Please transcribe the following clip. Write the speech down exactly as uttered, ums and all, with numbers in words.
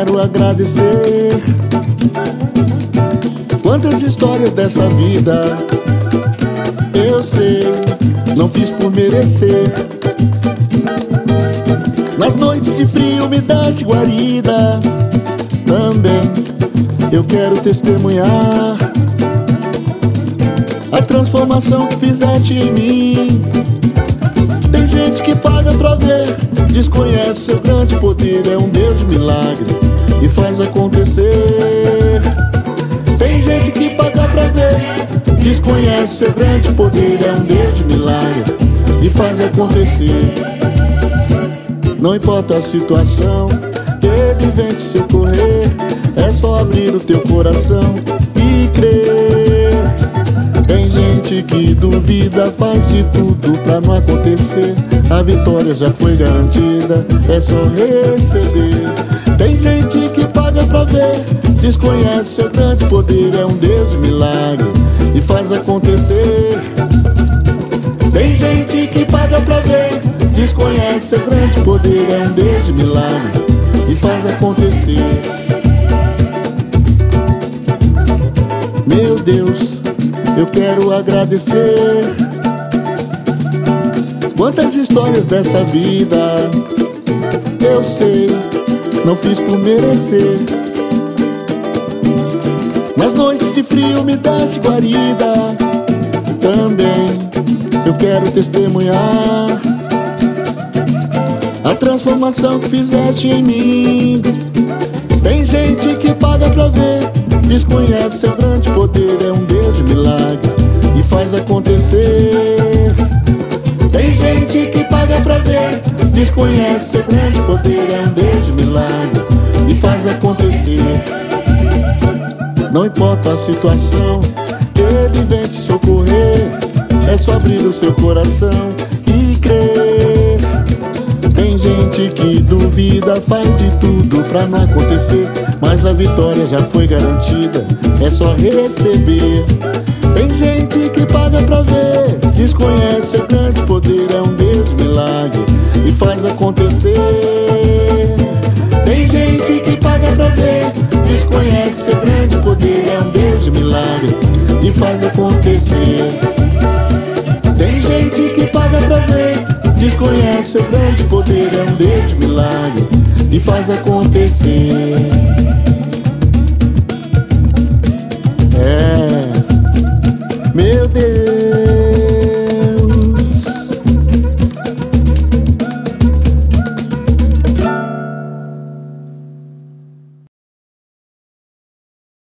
quero agradecer. Quantas histórias dessa vida eu sei, não fiz por merecer. Nas noites de frio me deste guarida, também eu quero testemunhar a transformação que fizeste em mim. Tem gente que paga pra ver, desconhece seu grande poder. É um Deus de milagre e faz acontecer. Tem gente que paga pra ver, desconhece seu grande poder. É um Deus de milagre e faz acontecer. Não importa a situação, Ele vem te socorrer. É só abrir o teu coração e crer. Tem gente que duvida, faz de tudo pra não acontecer. A vitória já foi garantida, é só receber. Tem gente que paga pra ver, desconhece seu grande poder. É um Deus de milagre e faz acontecer. Tem gente que paga pra ver, desconhece seu grande poder. É um Deus de milagre e faz acontecer. Meu Deus, eu quero agradecer. Quantas histórias dessa vida eu sei, não fiz por merecer. Nas noites de frio me deste guarida, também eu quero testemunhar a transformação que fizeste em mim. Tem gente que paga pra ver, desconhece seu grande poder. É um Deus de milagre e faz acontecer. Tem gente que paga pra ver, desconhece seu grande poder. É um Deus de milagre e faz acontecer. Não importa a situação, Ele vem te socorrer. É só abrir o seu coração e crer. Tem gente que duvida, faz de tudo pra não acontecer, mas a vitória já foi garantida, é só receber. Tem gente que paga pra ver, desconhece seu grande poder. É um Deus de milagre e faz acontecer. Tem gente que paga pra ver, desconhece seu grande poder. É um Deus de milagre e faz acontecer. Tem gente que paga pra ver, desconhece seu grande poder. É um Deus de milagre e faz acontecer. É, meu Deus.